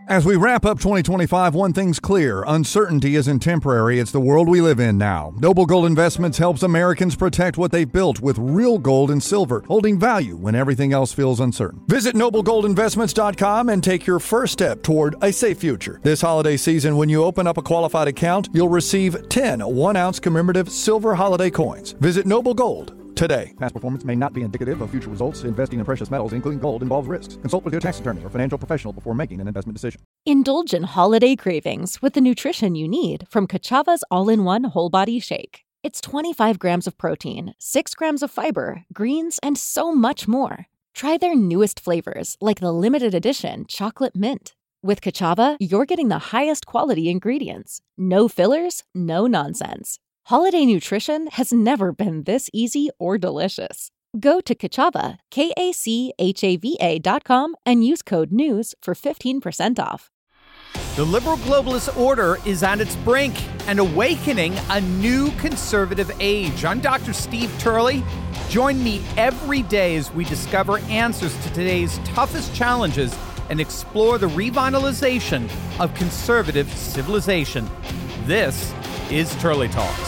As we wrap up 2025, one thing's clear. Uncertainty isn't temporary. It's the world we live in now. Noble Gold Investments helps Americans protect what they've built with real gold and silver, holding value when everything else feels uncertain. Visit noblegoldinvestments.com and take your first step toward a safe future. This holiday season, when you open up a qualified account, you'll receive 10 1-ounce commemorative silver holiday coins. Visit Noble Gold today. Past performance may not be indicative of future results. Investing in precious metals, including gold, involves risks. Consult with your tax attorney or financial professional before making an investment decision. Indulge in holiday cravings with the nutrition you need from Kachava's all-in-one whole body shake. It's 25 grams of protein, 6 grams of fiber, greens, and so much more. Try their newest flavors, like the limited edition chocolate mint. With Kachava, you're getting the highest quality ingredients. No fillers, no nonsense. Holiday nutrition has never been this easy or delicious. Go to Kachava, KACHAVA.com, and use code NEWS for 15% off. The liberal globalist order is at its brink and awakening a new conservative age. I'm Dr. Steve Turley. Join me every day as we discover answers to today's toughest challenges and explore the revitalization of conservative civilization. This is Turley Talks.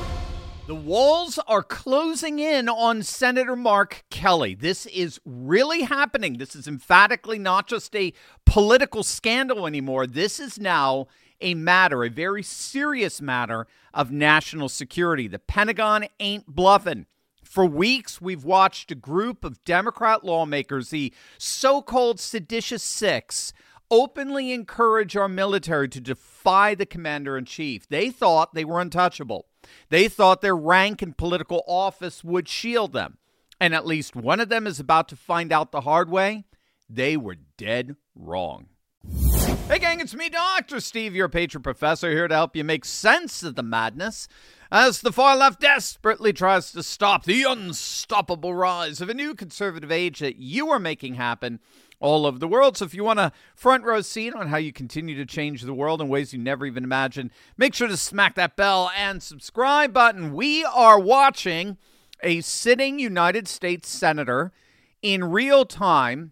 The walls are closing in on Senator Mark Kelly. This is really happening. This is emphatically not just a political scandal anymore. This is now a matter, a very serious matter of national security. The Pentagon ain't bluffing. For weeks, we've watched a group of Democrat lawmakers, the so-called Seditious Six, openly encourage our military to defy the commander-in-chief. They thought they were untouchable. They thought their rank and political office would shield them. And at least one of them is about to find out the hard way. They were dead wrong. Hey gang, it's me, Dr. Steve, your Patriot Professor, here to help you make sense of the madness as the far left desperately tries to stop the unstoppable rise of a new conservative age that you are making happen all over the world. So if you want a front row seat on how you continue to change the world in ways you never even imagined, make sure to smack that bell and subscribe button. We are watching a sitting United States senator in real time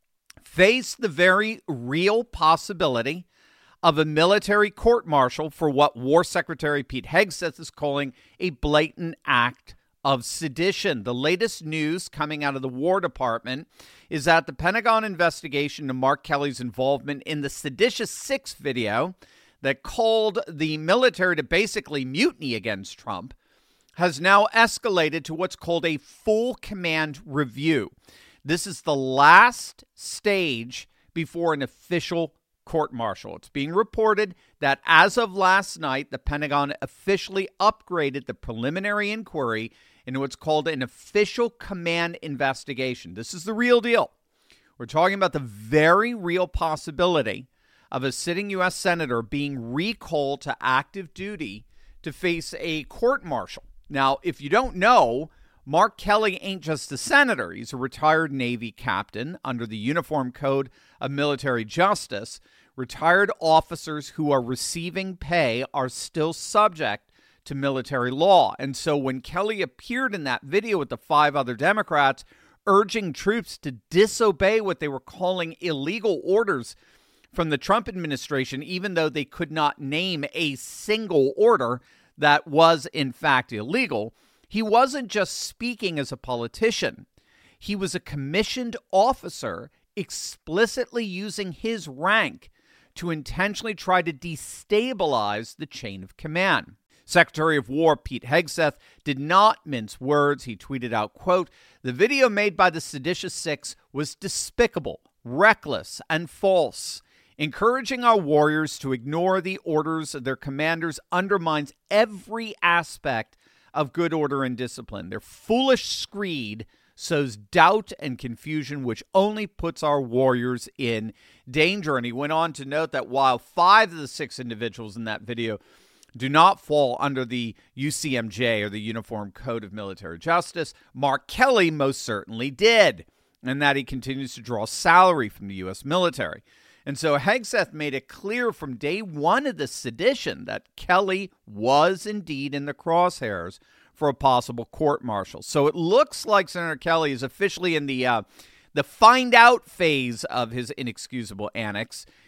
face the very real possibility of a military court-martial for what War Secretary Pete Hegseth is calling a blatant act of sedition. The latest news coming out of the War Department is that the Pentagon investigation into Mark Kelly's involvement in the Seditious Six video that called the military to basically mutiny against Trump has now escalated to what's called a full command review. This is the last stage before an official court-martial. It's being reported that as of last night, the Pentagon officially upgraded the preliminary inquiry into what's called an official command investigation. This is the real deal. We're talking about the very real possibility of a sitting U.S. senator being recalled to active duty to face a court-martial. Now, if you don't know, Mark Kelly ain't just a senator. He's a retired Navy captain under the Uniform Code of Military Justice. Retired officers who are receiving pay are still subject to military law. And so when Kelly appeared in that video with the 5 other Democrats urging troops to disobey what they were calling illegal orders from the Trump administration, even though they could not name a single order that was in fact illegal, he wasn't just speaking as a politician. He was a commissioned officer explicitly using his rank to intentionally try to destabilize the chain of command. Secretary of War Pete Hegseth did not mince words. He tweeted out, quote, "The video made by the Seditious Six was despicable, reckless, and false. Encouraging our warriors to ignore the orders of their commanders undermines every aspect of good order and discipline. Their foolish screed sows doubt and confusion, which only puts our warriors in danger." And he went on to note that while 5 of the 6 individuals in that video do not fall under the UCMJ, or the Uniform Code of Military Justice, Mark Kelly most certainly did, and that he continues to draw salary from the U.S. military. And so Hegseth made it clear from day one of the sedition that Kelly was indeed in the crosshairs for a possible court-martial. So it looks like Senator Kelly is officially in the find-out phase of his inexcusable annex,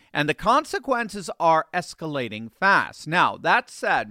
And the consequences are escalating fast. Now, that said,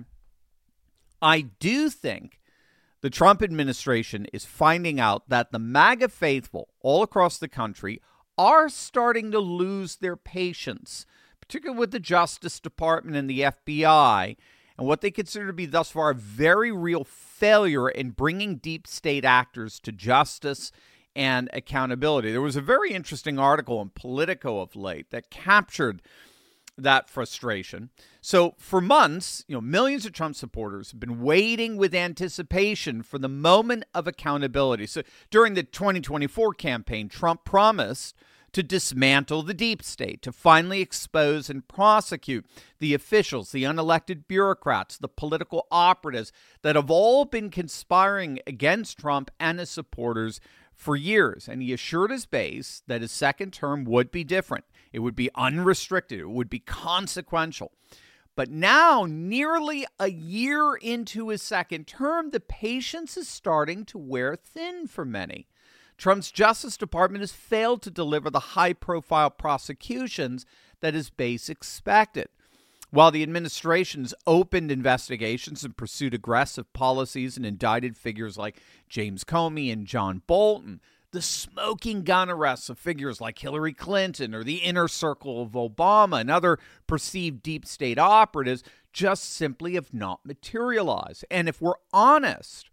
I do think the Trump administration is finding out that the MAGA faithful all across the country are starting to lose their patience, particularly with the Justice Department and the FBI, and what they consider to be thus far a very real failure in bringing deep state actors to justice and accountability. There was a very interesting article in Politico of late that captured that frustration. So for months, millions of Trump supporters have been waiting with anticipation for the moment of accountability. So during the 2024 campaign, Trump promised to dismantle the deep state, to finally expose and prosecute the officials, the unelected bureaucrats, the political operatives that have all been conspiring against Trump and his supporters for years. And he assured his base that his second term would be different. It would be unrestricted. It would be consequential. But now, nearly a year into his second term, the patience is starting to wear thin for many. Trump's Justice Department has failed to deliver the high-profile prosecutions that his base expected. While the administration's opened investigations and pursued aggressive policies and indicted figures like James Comey and John Bolton, the smoking gun arrests of figures like Hillary Clinton or the inner circle of Obama and other perceived deep state operatives just simply have not materialized. And if we're honest,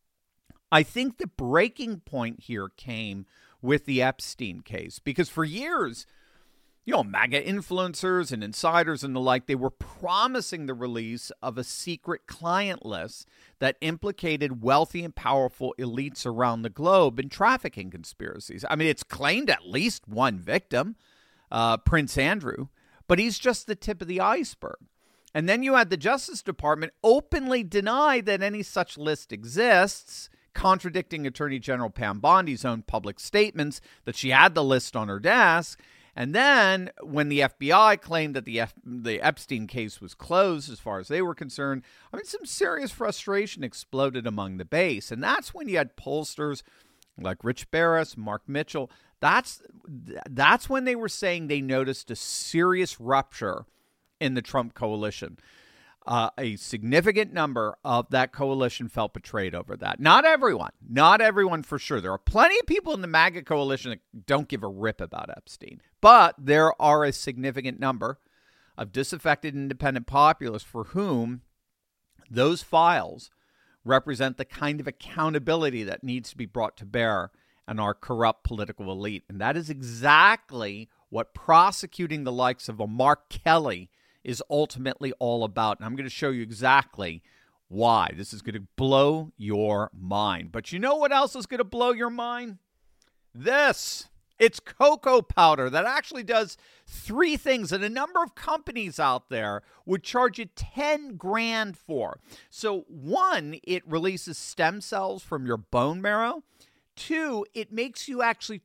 I think the breaking point here came with the Epstein case, because for years, MAGA influencers and insiders and the like, they were promising the release of a secret client list that implicated wealthy and powerful elites around the globe in trafficking conspiracies. I mean, it's claimed at least one victim, Prince Andrew, but he's just the tip of the iceberg. And then you had the Justice Department openly deny that any such list exists, contradicting Attorney General Pam Bondi's own public statements that she had the list on her desk. And then when the FBI claimed that the Epstein case was closed as far as they were concerned, some serious frustration exploded among the base. And that's when you had pollsters like Rich Barris, Mark Mitchell. That's when they were saying they noticed a serious rupture in the Trump coalition. A significant number of that coalition felt betrayed over that. Not everyone for sure. There are plenty of people in the MAGA coalition that don't give a rip about Epstein. But there are a significant number of disaffected independent populists for whom those files represent the kind of accountability that needs to be brought to bear on our corrupt political elite. And that is exactly what prosecuting the likes of a Mark Kelly is ultimately all about. And I'm going to show you exactly why. This is going to blow your mind. But you know what else is going to blow your mind? This. It's cocoa powder that actually does three things that a number of companies out there would charge you $10,000 for. So one, it releases stem cells from your bone marrow. Two, it makes you actually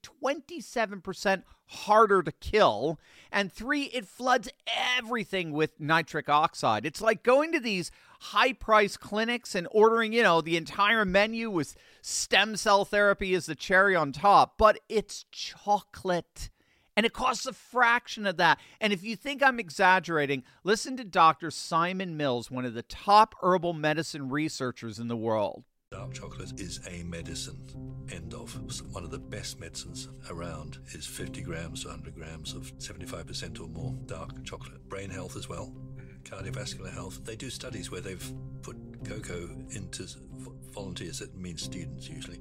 27% harder to kill. And three, it floods everything with nitric oxide. It's like going to these high-priced clinics and ordering, the entire menu with stem cell therapy as the cherry on top. But it's chocolate. And it costs a fraction of that. And if you think I'm exaggerating, listen to Dr. Simon Mills, one of the top herbal medicine researchers in the world. Dark chocolate is a medicine, end of. One of the best medicines around is 50 grams to 100 grams of 75% or more dark chocolate. Brain health as well, cardiovascular health. They do studies where they've put cocoa into volunteers, that means students usually,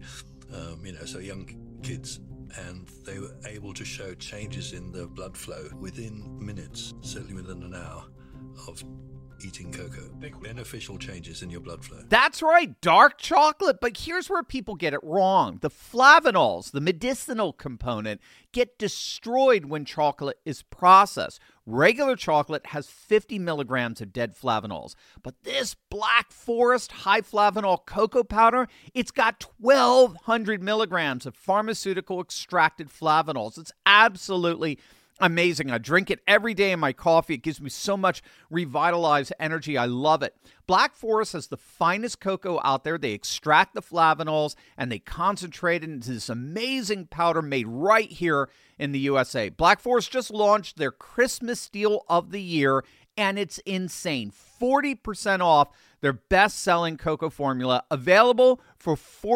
so young kids, and they were able to show changes in the blood flow within minutes, certainly within an hour of eating cocoa. Beneficial changes in your blood flow. That's right, dark chocolate. But here's where people get it wrong. The flavonols, the medicinal component, get destroyed when chocolate is processed. Regular chocolate has 50 milligrams of dead flavonols. But this Black Forest high flavanol cocoa powder, it's got 1,200 milligrams of pharmaceutical extracted flavonols. It's absolutely amazing. I drink it every day in my coffee. It gives me so much revitalized energy. I love it. Black Forest has the finest cocoa out there. They extract the flavonols and they concentrate it into this amazing powder made right here in the USA. Black Forest just launched their Christmas deal of the year, and it's insane. 40% off their best-selling cocoa formula, available for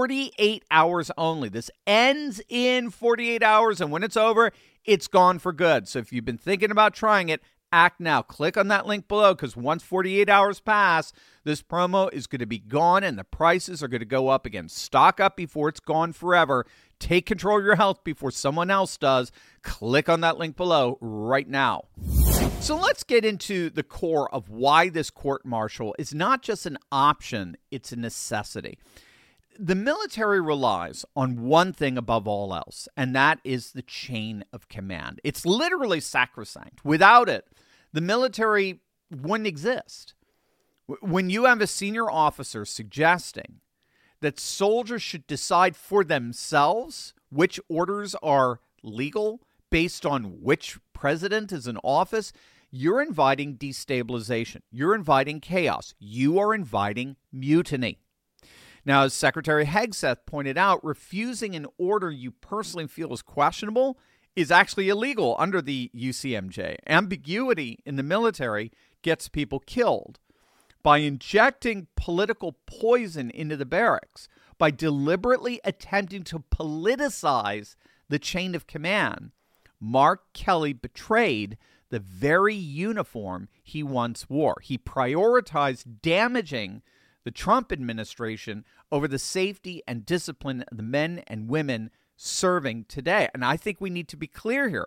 48 hours only. This ends in 48 hours, and when it's over, it's gone for good. So if you've been thinking about trying it, act now. Click on that link below, because once 48 hours pass, this promo is going to be gone and the prices are going to go up again. Stock up before it's gone forever. Take control of your health before someone else does. Click on that link below right now. So let's get into the core of why this court-martial is not just an option, it's a necessity. The military relies on one thing above all else, and that is the chain of command. It's literally sacrosanct. Without it, the military wouldn't exist. When you have a senior officer suggesting that soldiers should decide for themselves which orders are legal based on which president is in office, you're inviting destabilization. You're inviting chaos. You are inviting mutiny. Now, as Secretary Hegseth pointed out, refusing an order you personally feel is questionable is actually illegal under the UCMJ. Ambiguity in the military gets people killed. By injecting political poison into the barracks, by deliberately attempting to politicize the chain of command, Mark Kelly betrayed the very uniform he once wore. He prioritized damaging the Trump administration over the safety and discipline of the men and women serving today. And I think we need to be clear here.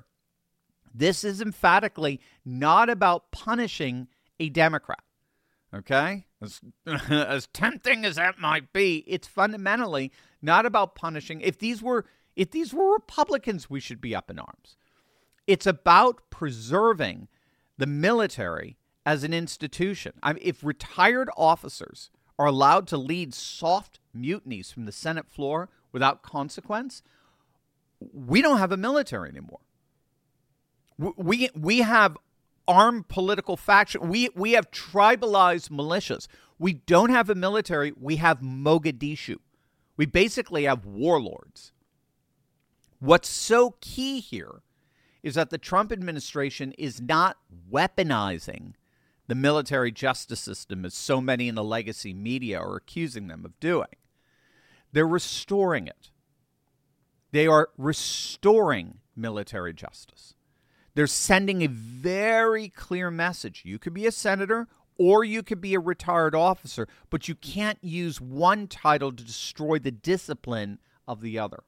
This is emphatically not about punishing a Democrat. Okay? As tempting as that might be, it's fundamentally not about punishing. If these were Republicans, we should be up in arms. It's about preserving the military as an institution. I mean, if retired officers are allowed to lead soft mutinies from the Senate floor without consequence, we don't have a military anymore. We have armed political faction. We have tribalized militias. We don't have a military. We have Mogadishu. We basically have warlords. What's so key here is that the Trump administration is not weaponizing the military justice system as so many in the legacy media are accusing them of doing. They're restoring it. They are restoring military justice. They're sending a very clear message. You could be a senator or you could be a retired officer, but you can't use one title to destroy the discipline of the other.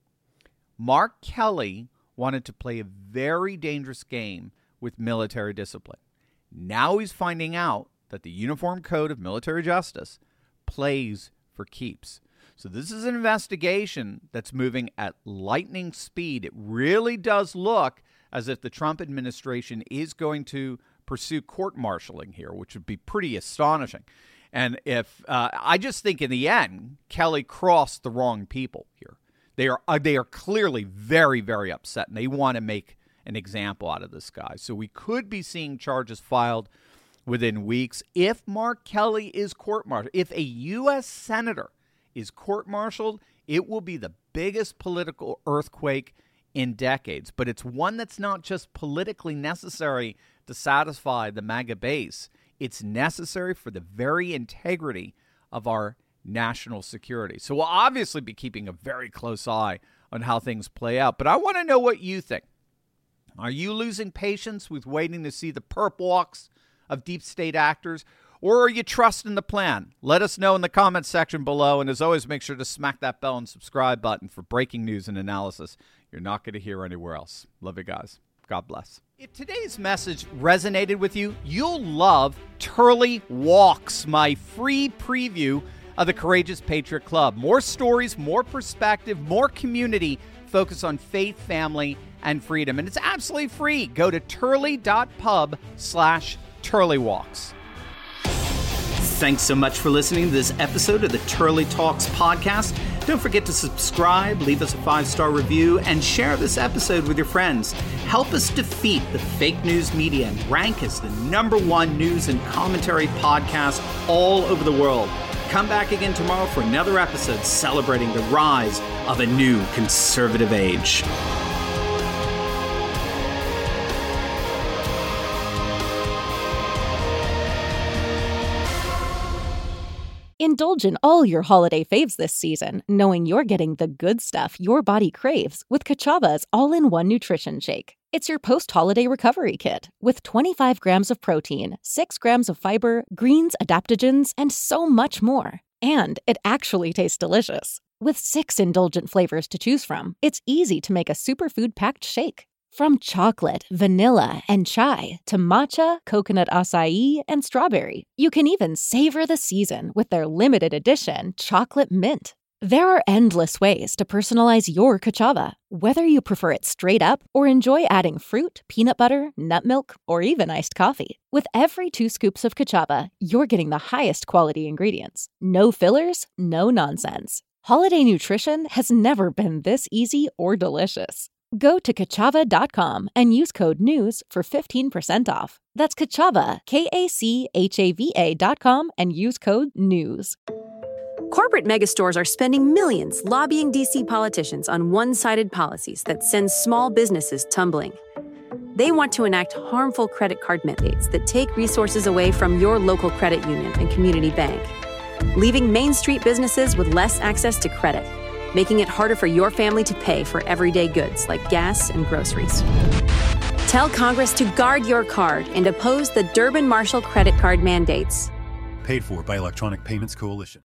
Mark Kelly wanted to play a very dangerous game with military discipline. Now he's finding out that the Uniform Code of Military Justice plays for keeps. So this is an investigation that's moving at lightning speed. It really does look as if the Trump administration is going to pursue court-martialing here, which would be pretty astonishing. And if I just think in the end, Kelly crossed the wrong people here. They are clearly very, very upset, and they want to make an example out of this guy. So we could be seeing charges filed within weeks. If Mark Kelly is court-martialed, if a U.S. senator is court-martialed, it will be the biggest political earthquake in decades. But it's one that's not just politically necessary to satisfy the MAGA base. It's necessary for the very integrity of our national security. So we'll obviously be keeping a very close eye on how things play out. But I want to know what you think. Are you losing patience with waiting to see the perp walks of deep state actors? Or are you trusting the plan? Let us know in the comments section below. And as always, make sure to smack that bell and subscribe button for breaking news and analysis you're not going to hear anywhere else. Love you guys. God bless. If today's message resonated with you, you'll love Turley Walks, my free preview of the Courageous Patriot Club. More stories, more perspective, more community, focus on faith, family, and freedom. And it's absolutely free. Go to turley.pub/turleywalks. Thanks so much for listening to this episode of the Turley Talks podcast. Don't forget to subscribe, leave us a 5-star review, and share this episode with your friends. Help us defeat the fake news media and rank as the #1 news and commentary podcast all over the world. Come back again tomorrow for another episode celebrating the rise of a new conservative age. Indulge in all your holiday faves this season, knowing you're getting the good stuff your body craves with Kachava's all-in-one nutrition shake. It's your post-holiday recovery kit with 25 grams of protein, 6 grams of fiber, greens, adaptogens, and so much more. And it actually tastes delicious. With 6 indulgent flavors to choose from, it's easy to make a superfood-packed shake. From chocolate, vanilla, and chai to matcha, coconut acai, and strawberry, you can even savor the season with their limited edition chocolate mint. There are endless ways to personalize your Kachava, whether you prefer it straight up or enjoy adding fruit, peanut butter, nut milk, or even iced coffee. With every 2 scoops of Kachava, you're getting the highest quality ingredients. No fillers, no nonsense. Holiday nutrition has never been this easy or delicious. Go to Kachava.com and use code NEWS for 15% off. That's Kachava, Kachava.com, and use code NEWS. Corporate megastores are spending millions lobbying D.C. politicians on one-sided policies that send small businesses tumbling. They want to enact harmful credit card mandates that take resources away from your local credit union and community bank, leaving Main Street businesses with less access to credit, making it harder for your family to pay for everyday goods like gas and groceries. Tell Congress to guard your card and oppose the Durbin Marshall credit card mandates. Paid for by Electronic Payments Coalition.